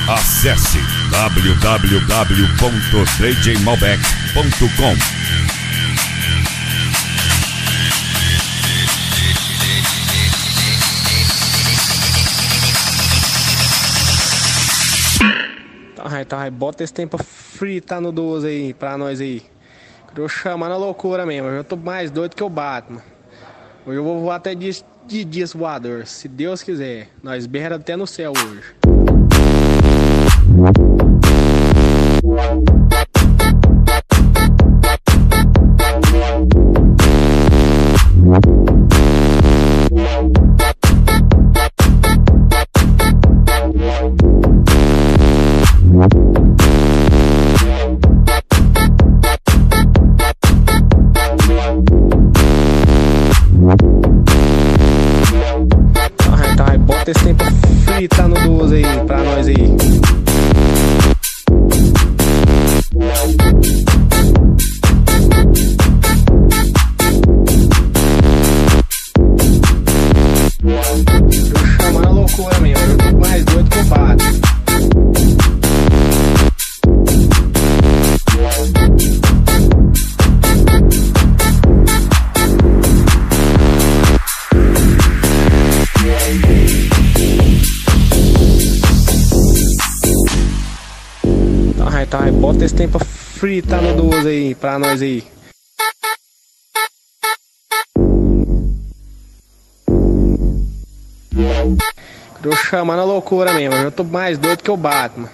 Acesse www.djmalbec.com. Então, bota esse tempo pra fritar no 12 aí, pra nós aí. Eu chamar na loucura mesmo, eu tô mais doido que o Batman. Hoje eu vou voar até de dias voador, se Deus quiser. Nós berra até no céu hoje. Bota esse tempo frita no 12 aí, pra nós aí. Eu chamo na loucura mesmo, eu tô mais doido que o Batman. Então, bota esse tempo pra fritar no 12 aí, pra nós aí. Eu chamo na loucura mesmo, eu tô mais doido que o Batman.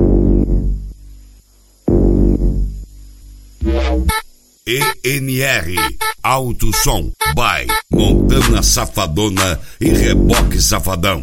ENR Alto Som by Montana Safadona e Reboque Safadão.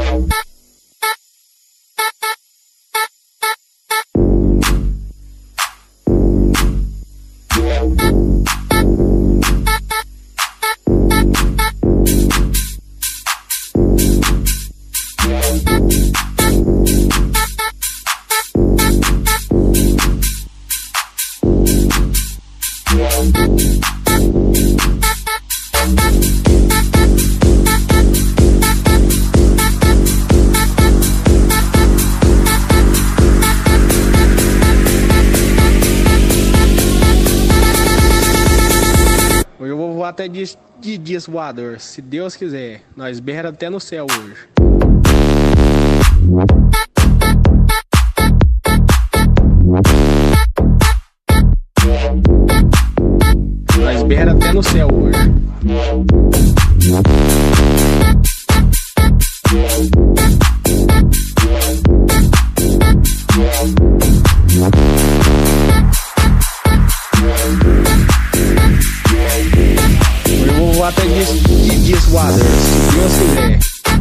Hoje eu vou voar até de dias voador, se Deus quiser. Nós berra até no céu hoje. Nós berra até no céu hoje. Eu vou voar até de dias voador, se Deus quiser.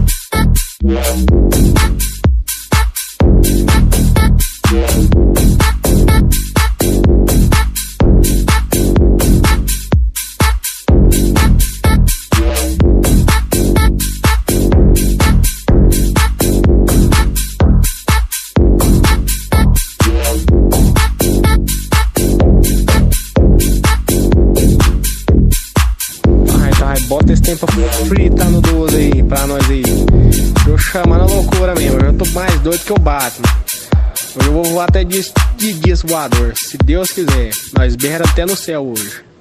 Bota esse tempo pra fritar no 12 aí, pra nós aí. Eu chamo na loucura mesmo, eu tô mais doido que o Batman. Hoje eu vou voar até de dias voador, se Deus quiser. Nós berra até no céu hoje.